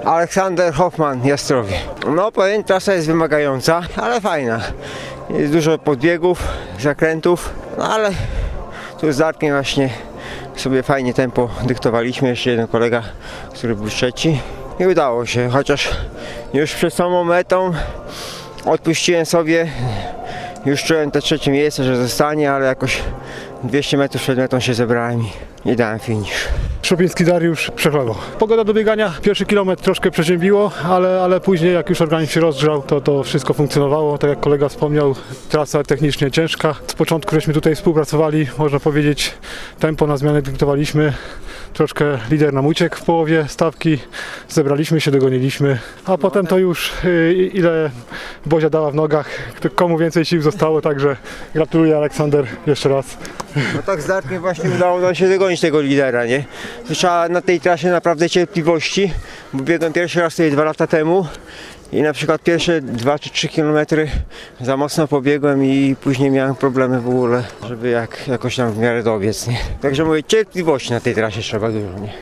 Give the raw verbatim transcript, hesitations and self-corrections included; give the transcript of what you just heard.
Aleksander Hoffman, Jastrowie. No powiem, trasa jest wymagająca, ale fajna. Jest dużo podbiegów, zakrętów, no ale tu z Darkiem właśnie sobie fajnie tempo dyktowaliśmy. Jeszcze jeden kolega, który był trzeci. I udało się, chociaż już przed samą metą odpuściłem sobie. Już czułem te trzecie miejsce, że zostanie, ale jakoś dwieście metrów przed metą się zebrałem i, i dałem finish. Szopiński Dariusz przechlował. Pogoda do biegania, pierwszy kilometr troszkę przeziębiło, ale, ale później jak już organizm się rozgrzał, to, to wszystko funkcjonowało. Tak jak kolega wspomniał, trasa technicznie ciężka. Z początku żeśmy tutaj współpracowali, można powiedzieć, tempo na zmianę dyktowaliśmy. Troszkę lider nam uciekł w połowie stawki, zebraliśmy się, dogoniliśmy, a potem to już y, ile Bozia dała w nogach, komu więcej sił zostało, także gratuluję Aleksander jeszcze raz. No tak z Darkiem właśnie udało nam się dogonić tego lidera, nie? Trzeba na tej trasie naprawdę cierpliwości, bo biegłem pierwszy raz tutaj dwa lata temu i na przykład pierwsze dwa czy trzy kilometry za mocno pobiegłem i później miałem problemy w ogóle, żeby jak, jakoś tam w miarę dobiec, nie? Także mówię, cierpliwości na tej trasie trzeba dużo, nie?